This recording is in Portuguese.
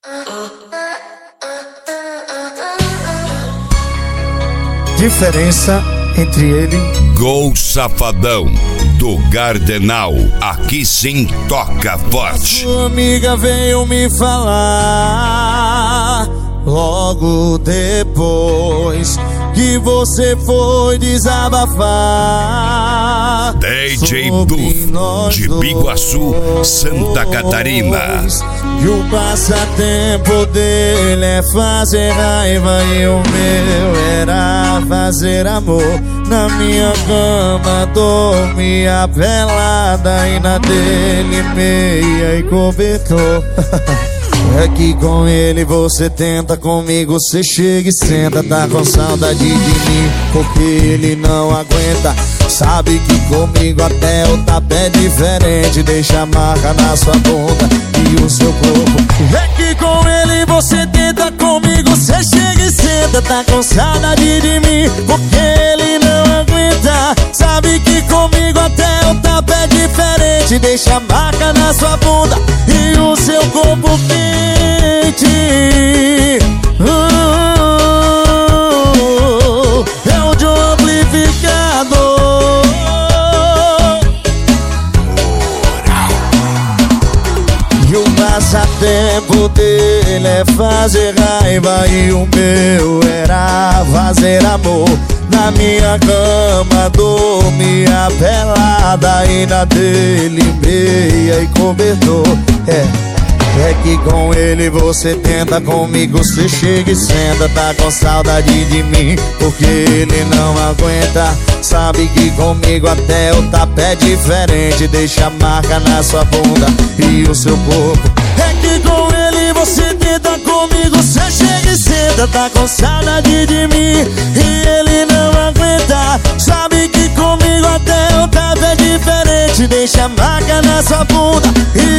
Diferença entre ele. Gol Safadão do Gardenal, aqui sim toca forte. Sua amiga veio me falar logo depois que você foi desabafar. DJ Buff de Biguaçu, Santa Catarina. E o passatempo dele é fazer raiva e o meu era fazer amor. Na minha cama dormia pelada e na dele meia e cobertor. É que com ele você tenta, comigo você chega e senta. Tá com saudade de mim porque ele não aguenta. Sabe que comigo até o tapa é diferente. Deixa a marca na sua bunda e o seu corpo. É que com ele você tenta, comigo você chega e senta. Tá com saudade de mim porque ele não aguenta. Sabe que comigo até o tapa é diferente. Deixa a marca na sua bunda e o seu corpo quente. É o de um amplificador. E o passatempo dele é fazer raiva e o meu era fazer amor. Na minha cama dormia pelada e na dele meia e cobertor. É que com ele você tenta, comigo você chega e senta. Tá com saudade de mim porque ele não aguenta. Sabe que comigo até o tapa é diferente. Deixa a marca na sua bunda e o seu corpo. É que com ele você tenta, comigo você chega e senta. Tá com saudade de mim e ele não aguenta. Sabe que comigo até o tapa é diferente. Deixa a marca na sua bunda e